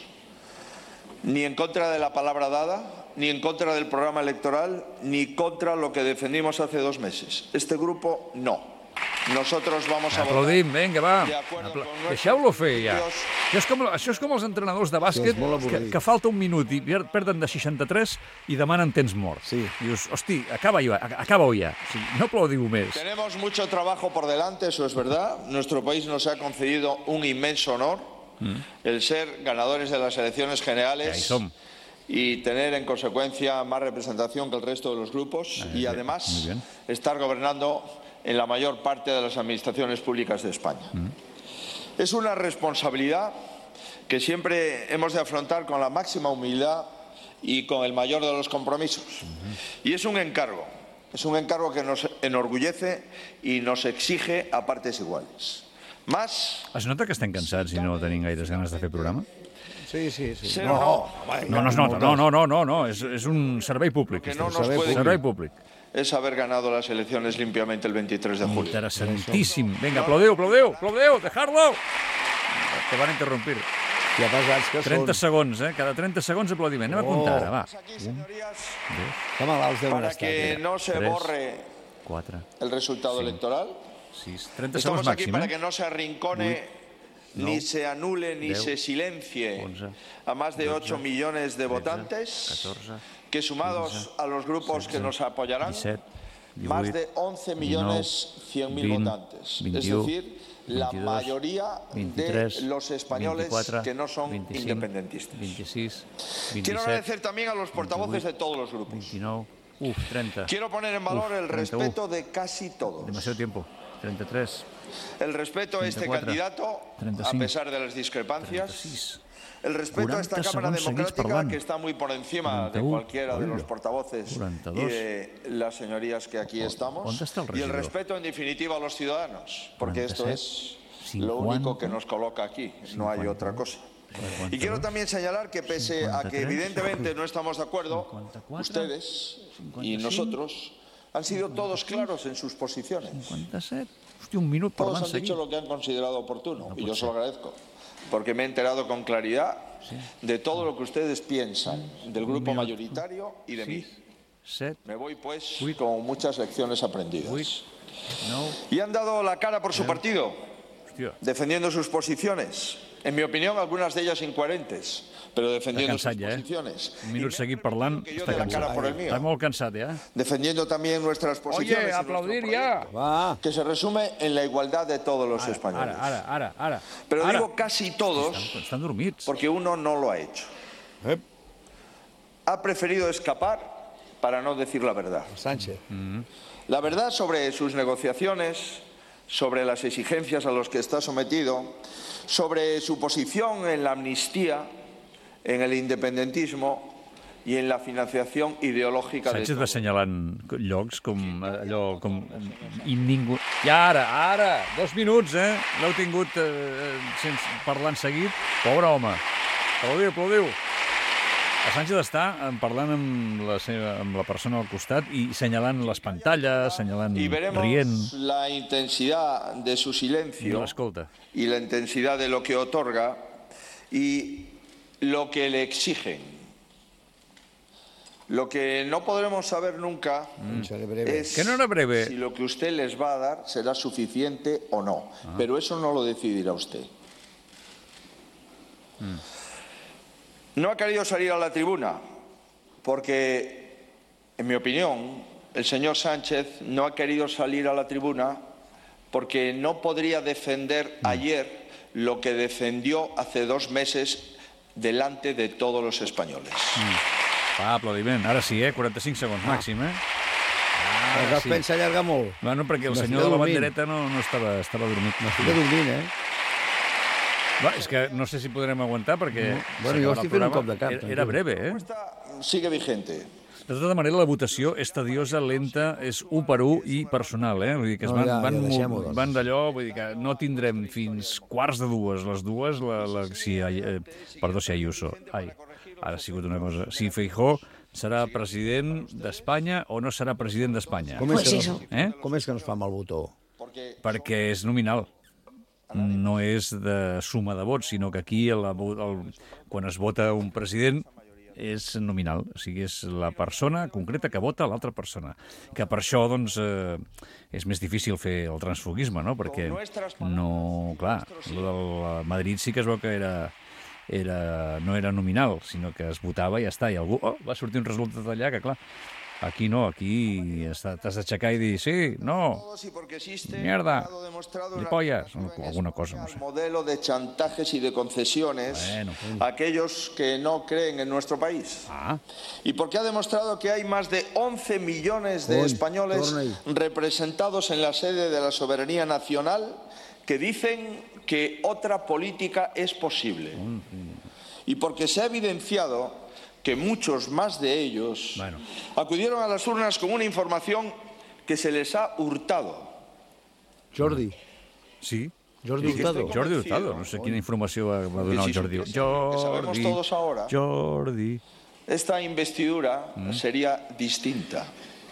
ni en contra de la palabra dada, ni en contra del programa electoral, ni contra lo que defendimos hace 2 meses. Este grupo no. Nosotros vamos a votar. Aplaudim, vinga, va. Deixeu-lo fer, ja. Això és com els entrenadors de bàsquet que falta 1 minut i perden de 63 i demanen temps mort. Sí. Dius, hosti, acaba-ho ja. No aplaudiu més. Tenemos mucho trabajo por delante, eso es verdad. Nuestro país nos ha concedido un inmenso honor, el ser ganadores de las elecciones generales y tener en consecuencia más representación que el resto de los grupos y además estar gobernando en la mayor parte de las administraciones públicas de España. Es una responsabilidad que siempre hemos de afrontar con la máxima humildad y con el mayor de los compromisos. Y es un encargo que nos enorgullece y nos exige a partes iguales. Más... Es nota que estem cansats i no tenim gaires ganes de fer programa? Sí. No es nota, no, és un servei públic. Servei públic. Es haber ganado las elecciones limpiamente el 23 de julio. Interesantíssim. Vinga, aplaudiu, dejadlo! Te van interrompir. 30 segons, Cada 30 segons aplaudiment. Anem a comptar ara, va. Para que no se borre el resultado electoral. 30 Estamos segons aquí màxim, para que no se arrincone, ni se anule, ni se silencie a más de 8 millones de votantes, que sumados a los grupos que nos apoyarán, más de 11 millones 100.000 votantes. Es decir, la mayoría de los españoles que no son independentistas. Quiero agradecer también a los portavoces de todos los grupos. 30. Quiero poner en valor el respeto de casi todos. Demasiado tiempo. 33. El respeto a este candidato, a pesar de las discrepancias. El respeto a esta Cámara Democrática, que está muy por encima de cualquiera de los portavoces y de las señorías que aquí estamos. Y el respeto, en definitiva, a los ciudadanos, porque esto es lo único que nos coloca aquí, no hay otra cosa. Y quiero también señalar que pese a que evidentemente no estamos de acuerdo, ustedes y nosotros han sido todos claros en sus posiciones. 57. Hòstia, un minut per Todos han dicho lo que han considerado oportuno, y yo se lo agradezco, porque me he enterado con claridad de todo lo que ustedes piensan del grupo mayoritario y de mí. Me voy, pues, con muchas lecciones aprendidas. Y han dado la cara por su partido, defendiendo sus posiciones. En mi opinión, algunas de ellas incoherentes, pero defendiendo sus posiciones. Un minut seguit parlant, està cansat. Està molt cansat, ja. Defendiendo también nuestras posiciones. Oye, aplaudir ya. Que se resume en la igualdad de todos los españoles. Ara. Pero digo casi todos, estan dormits, porque uno no lo ha hecho. Ha preferido escapar para no decir la verdad. Sánchez. La verdad sobre sus negociaciones, sobre las exigencias a las que está sometido, sobre su posición en la amnistía, en el independentismo i en la financiació ideològica de tot. Sánchez va assenyalant llocs com allò... I ningú... I ara! 2 minuts, L'heu tingut parlant seguit. Pobre home. Aplaudiu. El Sánchez està parlant amb la persona al costat i assenyalant les pantalles, assenyalant, rient. Y veremos la intensidad de su silencio y la intensidad de lo que otorga y lo que le exigen. Lo que no podremos saber nunca es si lo que usted les va a dar será suficiente o no. Pero eso no lo decidirá usted. No ha querido salir a la tribuna porque, en mi opinión, el señor Sánchez no ha querido salir a la tribuna porque no podría defender ayer lo que defendió hace 2 meses delante de todos los españoles. Aplaudiment. Ara sí, 45 segons màxim, Però es pensa allargar molt. Bueno, perquè el senyor de la bandereta no estava dormint. M'estic dormint, És que no sé si podrem aguantar perquè... Bueno, jo estic fent un cop de cap. Era breve, Sigue vigente. De tota manera, la votació és tediosa, lenta, és 1 per 1 i personal, Vull dir que van d'allò, vull dir que no tindrem fins 1:45. Les dues, perdó, si Ayuso. Ara ha sigut una cosa... Si Feijóo serà president d'Espanya o no serà president d'Espanya. Com és que no es fa amb el botó? Perquè és nominal. No és de suma de vots, sinó que aquí, quan es vota un president, és nominal. O sigui, és la persona concreta que vota l'altra persona. Que per això, doncs, és més difícil fer el transfugisme, no? Perquè, clar, el Madrid sí que es veu que no era nominal, sinó que es votava i ja està. I algú va sortir un resultat allà que, clar, Aquí no, aquí t'has d'aixecar i dir sí, no, mierda, pollas, alguna cosa, no sé. Modelo de chantajes y de concesiones a aquellos que no creen en nuestro país. Y porque ha demostrado que hay más de 11 millones de españoles representados en la sede de la soberanía nacional que dicen que otra política es posible. Y porque se ha evidenciado que muchos más de ellos acudieron a las urnas con una información que se les ha hurtado. Jordi. Sí. Jordi Hurtado. Jordi Hurtado. No sé quina informació va donar el Jordi. Sabemos todos ahora. Jordi. Esta investidura sería distinta.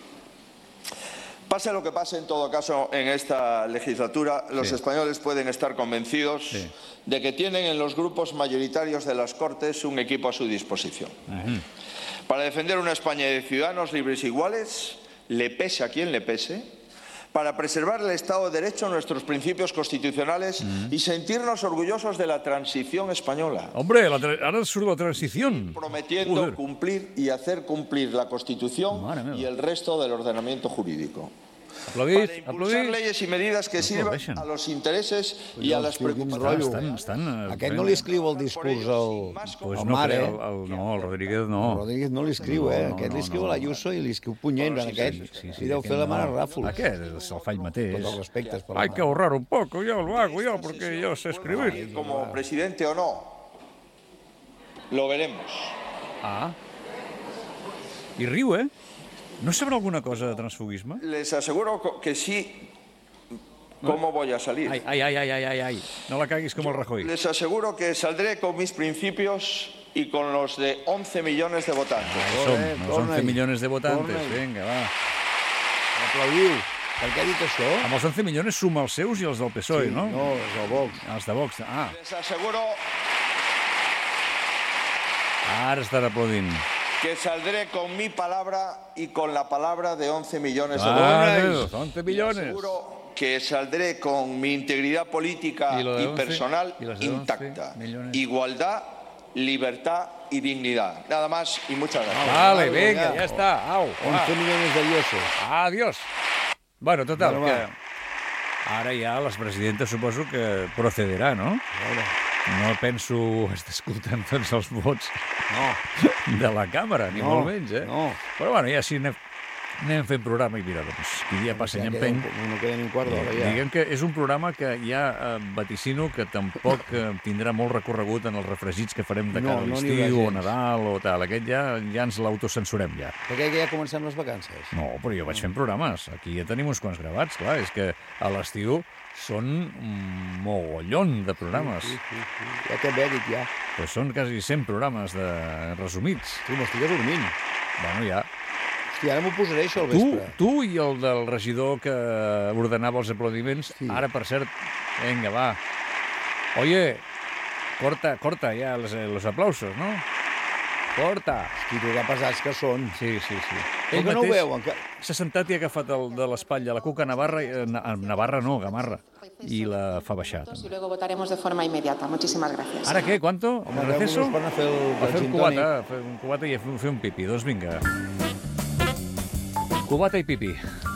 Pase lo que pase, en todo caso, en esta legislatura, los españoles pueden estar convencidos de que tienen en los grupos mayoritarios de las Cortes un equipo a su disposición. Para defender una España de ciudadanos libres e iguales, le pese a quien le pese, para preservar el Estado de Derecho, nuestros principios constitucionales y sentirnos orgullosos de la transición española. Hombre, ahora surt la transición. Prometiendo cumplir y hacer cumplir la Constitución y el resto del ordenamiento jurídico. Aplaudís, para impulsar leyes y medidas que sirvan a los intereses i a les preocupacions. Aquest no li escriu el discurs al Mare. No, el Rodríguez no. El Rodríguez no li escriu, Aquest li escriu a l'Ayuso i li escriu punyent, aquest. Li deu fer la mà a Ràfols. Aquest se'l fa ell mateix. Tots els respectes. Hay que ahorrar un poco, yo lo hago yo, porque yo sé escribir. Como presidente o no, lo veremos. I riu, ¿No sabrá alguna cosa de transfugisme? Les aseguro que sí. ¿Cómo voy a salir? Ay. No la caguis como el Rajoy. Les aseguro que saldré con mis principios y con los de 11 millones de votantes. Los 11 millones de votantes. Vinga, va. Aplaudiu. Per què ha dit això? Amb els 11 milions suma els seus i els del PSOE, no? No, els del Vox. Els de Vox, Les aseguro... Ara estan aplaudint. Que saldré con mi palabra y con la palabra de 11 millones de votantes. 11 millones. Aseguro que saldré con mi integridad política y personal intacta. Igualdad, libertad y dignidad. Nada más y muchas gracias. Vale, venga, ya está. 11 millones de diosos. Adiós. Bueno, total, que ara ja les presidentes suposo que procederà, no? No penso estar escoltant tots els vots de la càmera, ni molt menys, Però bueno, ja sí anem fent programa i mira, doncs, qui dia passa i empeny. No queda ni un quart d'hora, ja. Diguem que és un programa que ja vaticino que tampoc tindrà molt recorregut en els refregits que farem de cara a l'estiu o Nadal o tal. Aquest ja ens l'autocensurem, ja. Perquè ja comencem les vacances. No, però jo vaig fent programes. Aquí ja tenim uns quants gravats, clar. És que a l'estiu són un mogollón de programes. Sí. Ja t'he dit, ja. Pues són quasi 100 programes resumits. Tu m'estigues dormint. Bueno, ja. Hòstia, ara m'ho posaré, això, al vespre. Tu i el del regidor que ordenava els aplaudiments. Ara, per cert, venga, va. Oye, corta ja los aplausos, no? Corta. Hosti, tu, que pesats que són. Sí. Ell que no ho veu, encara. S'ha sentat i ha agafat de l'espatlla la Cuca Navarra, Gamarra, i la fa baixar. Y luego votaremos de forma inmediata. Muchísimas gracias. Ara què? ¿Cuánto? ¿Me receso? A fer un cubata i fer un pipi. Doncs vinga. Cubata i pipi.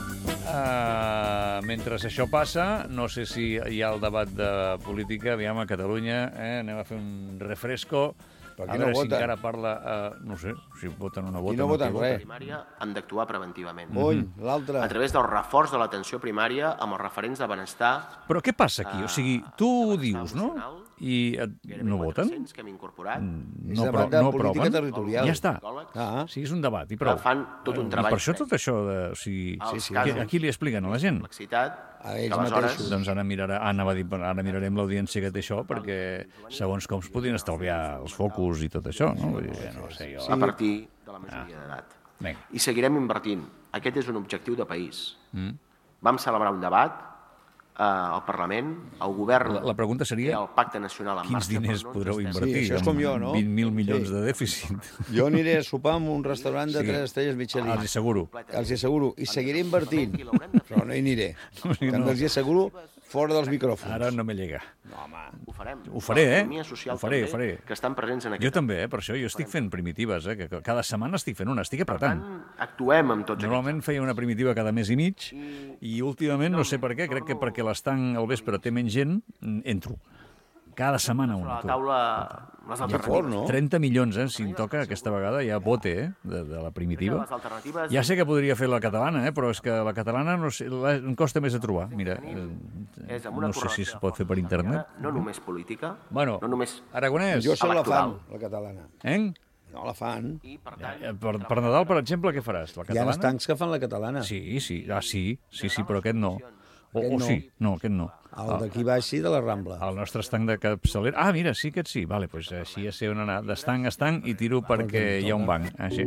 Mentre això passa, no sé si hi ha el debat de política, aviam, a Catalunya, anem a fer un refresco. Però a veure si encara parla... no sé, si voten una vota... I no voten res. Primària han d'actuar preventivament. L'altre. A través del reforç de l'atenció primària amb els referents de benestar... Però què passa aquí? O sigui, tu ho dius, no? I no voten? Que hem incorporat. No proven? Territorial. Ja està. Sí, és un debat, i prou. Fan tot un treball. I per això tot això de... A qui li expliquen a la gent? A ells mateixos. Doncs ara mirarem l'audiència que té això, perquè segons com es podien estalviar els focus i tot això, no? No sé jo. A partir de la majoria d'edat. I seguirem invertint. Aquest és un objectiu de país. Vam celebrar un debat al Parlament, el govern... La pregunta seria el Pacte Nacional en quins diners podreu invertir? Sí, això és com jo, no? 20.000 milions de dèficit. Jo aniré a sopar en un restaurant de 3 estrelles Michelin. Els asseguro. I seguiré invertint, però no hi aniré. També els asseguro fora dels micròfons. Ara no me llega. No, home. Ho farem. Ho faré, L'economia social també, que estan presents en aquest... Jo també, per això. Jo estic fent primitives, que cada setmana estic fent una, estic apretant. Actuem amb tots Normalment feia una primitiva cada mes i mig, i últimament, no sé per què, crec que perquè l'estanc al vespre té menys gent, entro. Cada setmana una. A la taula, les alternatives. 30 milions, si em toca aquesta vegada, ja bote, de la primitiva. Ja sé que podria fer la catalana, però és que la catalana no sé, em costa més de trobar. Mira, no sé si es pot fer per internet. No només política, bueno, no només Aragonès. Jo sé la fan, la catalana. No, la fan. Per Nadal, per exemple, què faràs? La catalana? Hi ha estancs que fan la catalana. Sí, però aquest no. Aquest no. El d'aquí baix sí, de la Rambla. El nostre estanc de capçalera... Ah, mira, sí, aquest sí. Vale, doncs així ja sé on anar. D'estanc a estanc i tiro perquè hi ha un banc. Així.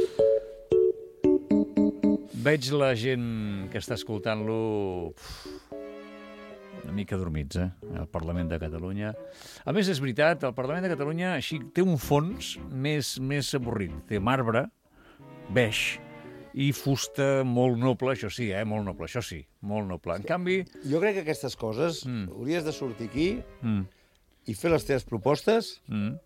Veig la gent que està escoltant-lo una mica dormits, al Parlament de Catalunya. A més, és veritat, el Parlament de Catalunya així té un fons més avorrit. Té marbre, beix, i fusta molt noble, això sí, molt noble, això sí, molt noble. En canvi... Jo crec que aquestes coses hauries de sortir aquí i fer les teves propostes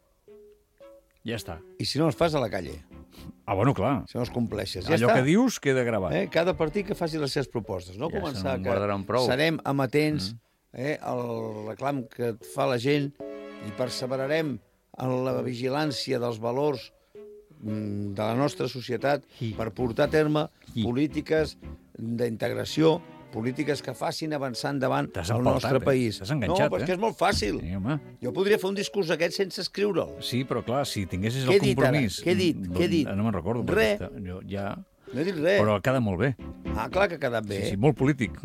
ja està. I si no, els fas a la calle. Ah, bueno, clar. Si no els compleixes. Allò que dius queda gravat. Cada partit que faci les seves propostes. No començar que serem amatents al reclam que et fa la gent i perseverarem en la vigilància dels valors de la nostra societat per portar a terme polítiques d'integració, polítiques que facin avançar endavant el nostre país. T'has enganxat, no, però és que és molt fàcil. Jo podria fer un discurs aquest sense escriure'l. Sí, però clar, si tinguessis el compromís... Què he dit? No me'n recordo. Res. No he dit res. Però ha quedat molt bé. Ah, clar que ha quedat bé. Sí, molt polític,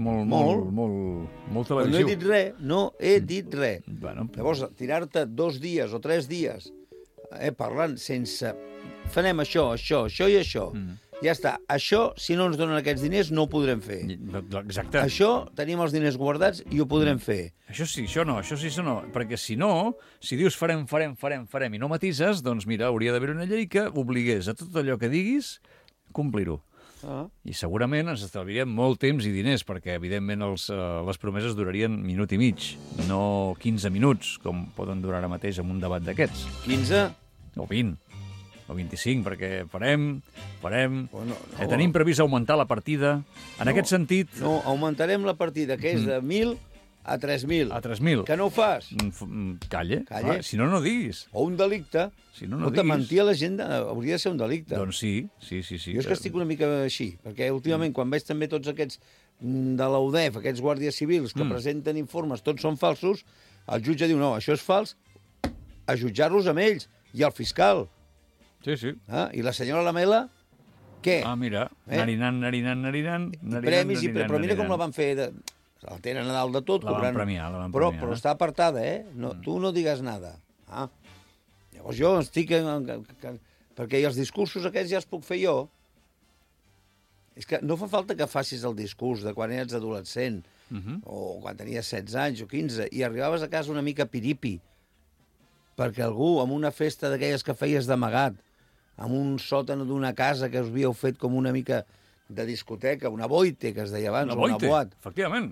molt televisiu. No he dit res. Llavors, tirar-te 2 dies o 3 dies parlant sense... Farem això i això. Ja està. Això, si no ens donen aquests diners, no ho podrem fer. Exacte. Això, tenim els diners guardats i ho podrem fer. Això sí, això no. Perquè si no, si dius farem i no matises, doncs mira, hauria d'haver una llei que obligués a tot allò que diguis complir-ho. I segurament ens estalviaríem molt temps i diners, perquè evidentment les promeses durarien minut i mig, no 15 minuts, com poden durar ara mateix en un debat d'aquests. 15? O 20. O 25, perquè farem... Tenim previst augmentar la partida. En aquest sentit... No, augmentarem la partida, que és de 1.000 a 3.000. A 3.000. Que no ho fas? Calla. Si no, no diguis. O un delicte. Si no diguis. Mentir a la gent hauria de ser un delicte. Doncs sí. Jo és que estic una mica així, perquè últimament, quan veig també tots aquests de l'UDEF, aquests guàrdies civils que presenten informes, tots són falsos, el jutge diu, no, això és fals, a jutjar-los amb ells. I el fiscal. Sí. I la senyora Lamela, què? Ah, mira, narinant. Premis, però mira com la van fer. La tenen a dalt de tot. La van premiar. Però està apartada, Tu no digues nada. Llavors jo estic... Perquè els discursos aquests ja els puc fer jo. És que no fa falta que facis el discurs de quan eres adolescent, o quan tenies 16 anys o 15, i arribaves a casa una mica piripi, perquè algú, en una festa d'aquelles que feies d'amagat, amb un sòtan d'una casa que us havíeu fet com una mica de discoteca, una boite, que es deia abans, una boat. Efectivament.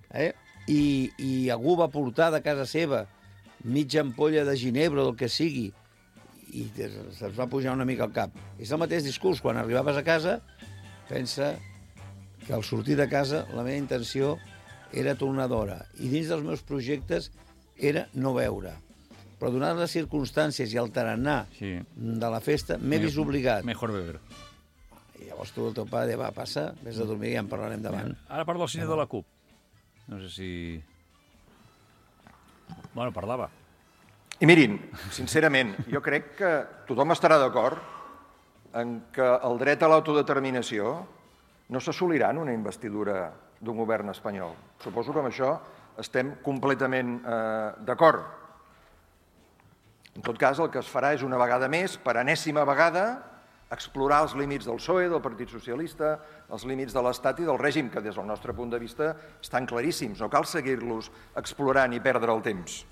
I algú va portar de casa seva mitja ampolla de ginebra o del que sigui, i se'ls va pujar una mica al cap. És el mateix discurs. Quan arribaves a casa, pensa que al sortir de casa la meva intenció era tornar d'hora. I dins dels meus projectes era no beure. Però donant les circumstàncies i el tarannà de la festa, m'he vist obligat. Mejor beber. I llavors tu, el teu pare, va, passa, vés a dormir i ja en parlarem davant. Ara parla el cine de la CUP. No sé si... Bueno, parlava. I mirin, sincerament, jo crec que tothom estarà d'acord en que el dret a l'autodeterminació no s'assolirà en una investidura d'un govern espanyol. Suposo que amb això estem completament d'acord. En tot cas, el que es farà és una vegada més, per enèsima vegada, explorar els límits del PSOE, del Partit Socialista, els límits de l'Estat i del règim, que des del nostre punt de vista estan claríssims. No cal seguir-los explorant i perdre el temps.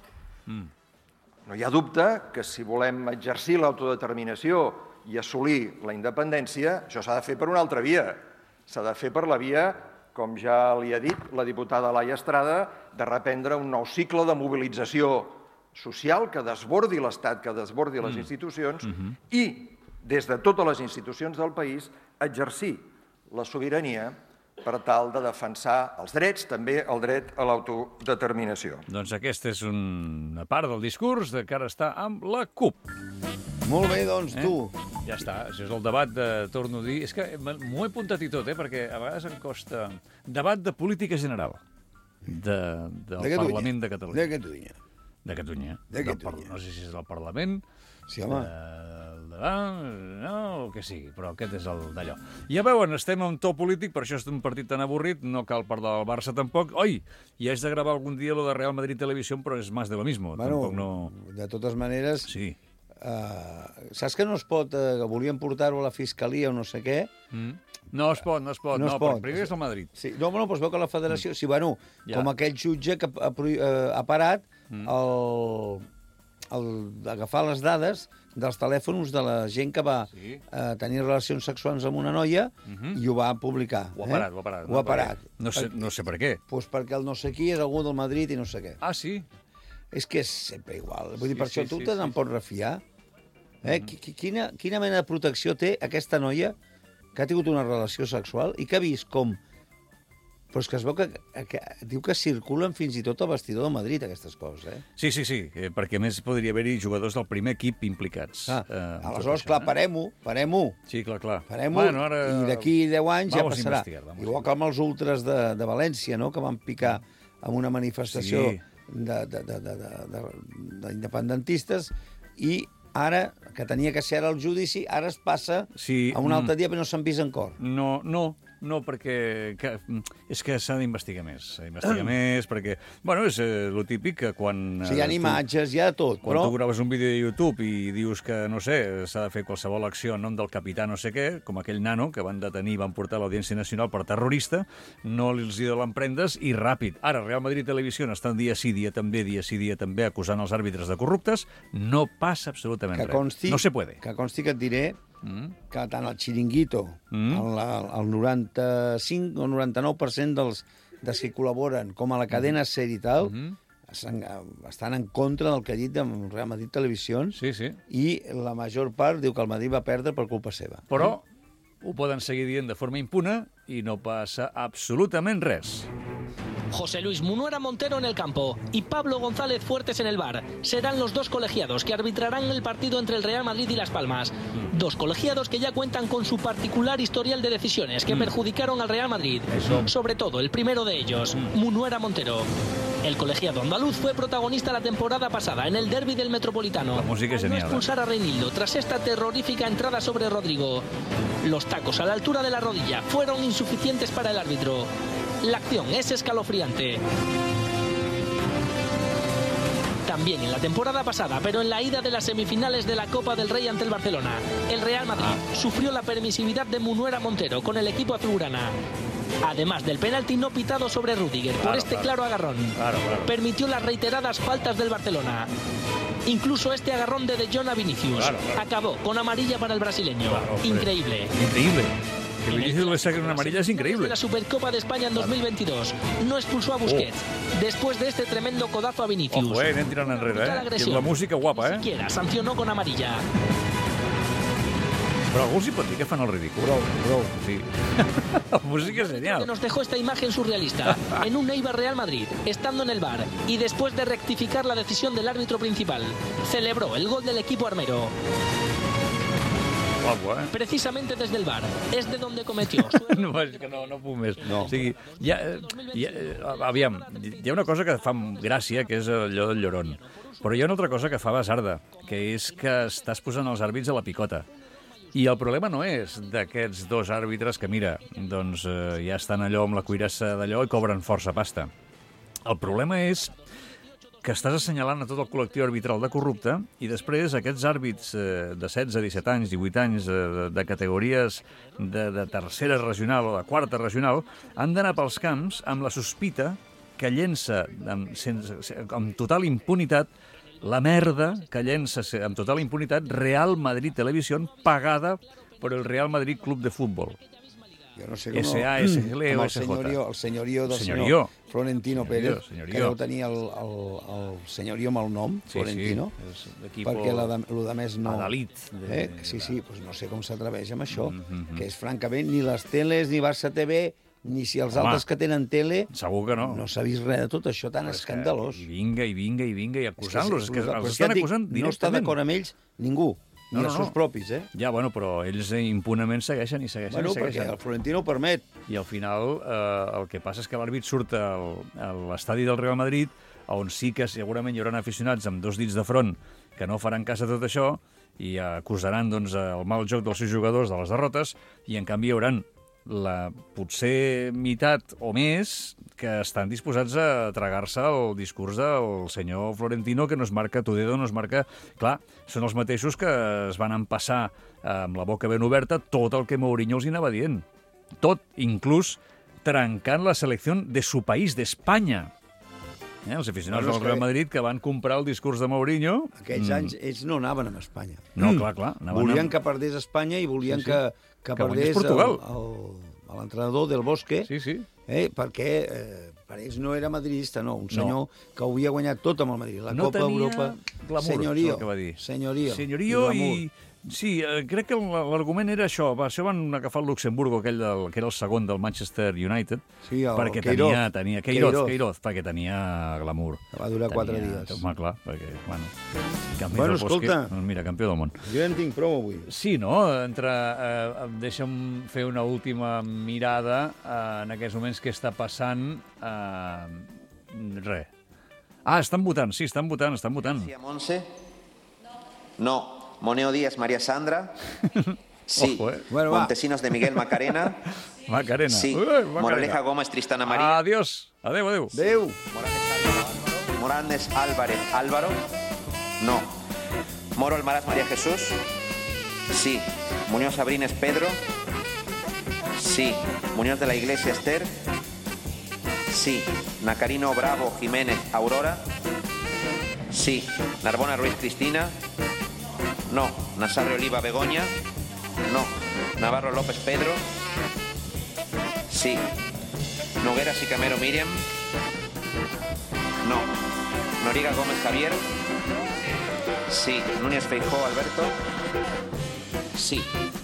No hi ha dubte que si volem exercir l'autodeterminació i assolir la independència, això s'ha de fer per una altra via. S'ha de fer per la via com ja li ha dit la diputada Laia Estrada, de reprendre un nou cicle de mobilització social que desbordi l'Estat, que desbordi les institucions i, des de totes les institucions del país, exercir la sobirania per tal de defensar els drets, també el dret a l'autodeterminació. Doncs aquesta és una part del discurs de que ara està amb la CUP. Molt bé, doncs, tu. Ja està, això és el debat torno a dir... És que m'ho he apuntat i tot, perquè a vegades em costa... Debat de política general del Parlament de Catalunya. De Catalunya. De Catalunya. No sé si és del Parlament... Sí, home. No, el que sigui, però aquest és el d'allò. Ja veuen, estem en to polític, per això és un partit tan avorrit, no cal parlar del Barça tampoc. Oi, i haig de gravar algun dia lo de Real Madrid Televisió, però és más de lo mismo. Bueno, de totes maneres... Sí. Saps que no es pot, volien portar-ho a la Fiscalia o no sé què? No es pot. Primer és el Madrid. Sí. No, però es veu que la federació... Sí, bueno, com aquell jutge que ha parat agafar les dades dels telèfons de la gent que va tenir relacions sexuals amb una noia i ho va publicar. Ho ha parat. No sé per què. Doncs perquè el no sé qui és algú del Madrid i no sé què. Ah, sí? És que és sempre igual. Vull dir, per això tu te'n pots refiar. Quina mena de protecció té aquesta noia que ha tingut una relació sexual i que ha vist com... Però és que es veu que diu que circulen fins i tot al vestidor de Madrid, aquestes coses, Sí, perquè a més podria haver-hi jugadors del primer equip implicats. Aleshores, clar, parem-ho. Sí, clar. Parem-ho, i d'aquí 10 anys ja passarà. Igual que amb els ultras de València, no?, que van picar en una manifestació d'independentistes i ara, que tenia que ser ara el judici, ara es passa a un altre dia però no s'han vist en cor. No, perquè és que s'ha d'investigar més. Perquè, bueno, és el típic que quan... Sí, hi ha imatges, hi ha tot, però... Quan tu graves un vídeo de YouTube i dius que, no sé, s'ha de fer qualsevol acció en nom del capità no sé què, com aquell nano que van detenir i van portar a l'Audiència Nacional per terrorista, no els hi donen prendes i ràpid. Ara, Real Madrid Televisió estan dia sí, dia també acusant els àrbitres de corruptes, no passa absolutament res. No se puede. Que consti que et diré que tant el Chiringuito, el 95 o 99% dels que col·laboren, com a la cadena SER i tal, estan en contra del que ha dit de Real Madrid Televisió i la major part diu que el Madrid va perdre per culpa seva. Però ho poden seguir dient de forma impune i no passa absolutament res. José Luis Munuera Montero en el campo y Pablo González Fuertes en el VAR. Serán los dos colegiados que arbitrarán el partido entre el Real Madrid y Las Palmas. Dos colegiados que ya cuentan con su particular historial de decisiones que perjudicaron al Real Madrid. Sobre todo el primero de ellos, Munuera Montero. El colegiado andaluz fue protagonista la temporada pasada en el derbi del Metropolitano. La música es genial. No expulsar a Reinildo tras esta terrorífica entrada sobre Rodrigo. Los tacos a la altura de la rodilla fueron insuficientes para el árbitro. La acción es escalofriante. También en la temporada pasada, pero en la ida de las semifinales de la Copa del Rey ante el Barcelona, el Real Madrid sufrió la permisividad de Munuera Montero con el equipo azulgrana. Además del penalti no pitado sobre Rüdiger por claro agarrón. Permitió las reiteradas faltas del Barcelona. Incluso este agarrón de Jong a Vinicius acabó con amarilla para el brasileño. Increíble. Que Vinicius le saquen una amarilla es increíble. La Supercopa de España en 2022 no expulsó a Busquets después de este tremendo codazo a Vinicius. Ojo, anem tirant enrere, la música guapa, Ni siquiera sancionó con amarilla. Però algú s'hi pot dir que fan el ridícul. Prou. Sí. La música es genial. Nos dejó esta imagen surrealista en un Eibar Real Madrid, estando en el VAR, y después de rectificar la decisión del árbitro principal, celebró el gol del equipo armero. Guapo, Precisamente desde el VAR és de donde cometió. No, és que no puc més. O sigui, aviam, hi ha una cosa que fa gràcia, que és allò del llorón. Però hi ha una altra cosa que fa basarda, que és que estàs posant els àrbits a la picota. I el problema no és d'aquests dos àrbitres que, mira, doncs ja estan allò amb la cuirassa d'allò i cobren força pasta. El problema és que estàs assenyalant a tot el col·lectiu arbitral de corrupte i després aquests àrbits de 16, 17 anys, 18 anys, de categories de tercera regional o de quarta regional, han d'anar pels camps amb la sospita que llença amb total impunitat la merda que llença amb total impunitat Real Madrid Televisió pagada per el Real Madrid Club de Futbol. SASL o SJ? El senyorio del senyor Florentino Pérez, que deu tenir el senyorio amb el nom, Florentino, perquè el de més no. Adalit. Sí, doncs no sé com s'atreveix amb això, que és francament ni les teles, ni Barça TV, ni si els altres que tenen tele... Segur que no. No s'ha vist res de tot això tan escandalós. I vinga, i acusant-los. És que els estan acusant directament. No està d'acord amb ells ningú. Ni els seus propis, Ja, bueno, però ells impunament segueixen i segueixen. Bueno, perquè el Florentino ho permet. I al final el que passa és que l'àrbit surt a l'estadi del Real Madrid, on sí que segurament hi haurà aficionats amb 2 dits de front que no faran cas a tot això i acusaran doncs, el mal joc dels seus jugadors de les derrotes, i en canvi hi hauran potser meitat o més que estan disposats a tragar-se el discurs del senyor Florentino, que no es marca Toledo, no es marca... Clar, són els mateixos que es van empassar amb la boca ben oberta tot el que Mourinho els anava dient. Tot, inclús trencant la selecció de su país, d'Espanya. Els aficionats del Real Madrid que van comprar el discurs de Mourinho... Aquells anys ells no anaven a Espanya. No, clar. Volien que perdés Espanya i volien que perdés l'entrenador del Bosque, perquè per ells no era madridista, no, un senyor que ho havia guanyat tot amb el Madrid, la Copa Europa. Senyorio i... Sí, crec que l'argument era això. Això van agafar el Luxemburgo, aquell que era el segon del Manchester United, perquè tenia Queiroz, perquè tenia glamour. Va durar 4 dies. Home, clar, perquè, bueno, escolta. Mira, campió del món. Jo ja en tinc prou avui. Sí, no? Deixa'm fer una última mirada en aquests moments què està passant. Res. Estan votant, sí, estan votant. Monse? No. Moneo Díaz, María Sandra. Sí. Bueno, Montesinos de Miguel Macarena. Sí. Moraleja Gómez, Tristana María. Adiós. Adeu. Morales Álvarez Álvaro. No. Moro Almaraz María Jesús. Sí. Muñoz Abrines Pedro. Sí. Muñoz de la Iglesia Esther. Sí. Nacarino Bravo Jiménez Aurora. Sí. Narbona Ruiz Cristina. No. Nazario Oliva Begoña. No. Navarro López Pedro. Sí. Nogueras y Camero Miriam. No. Noriega Gómez Javier. Sí. Núñez Feijóo Alberto. Sí.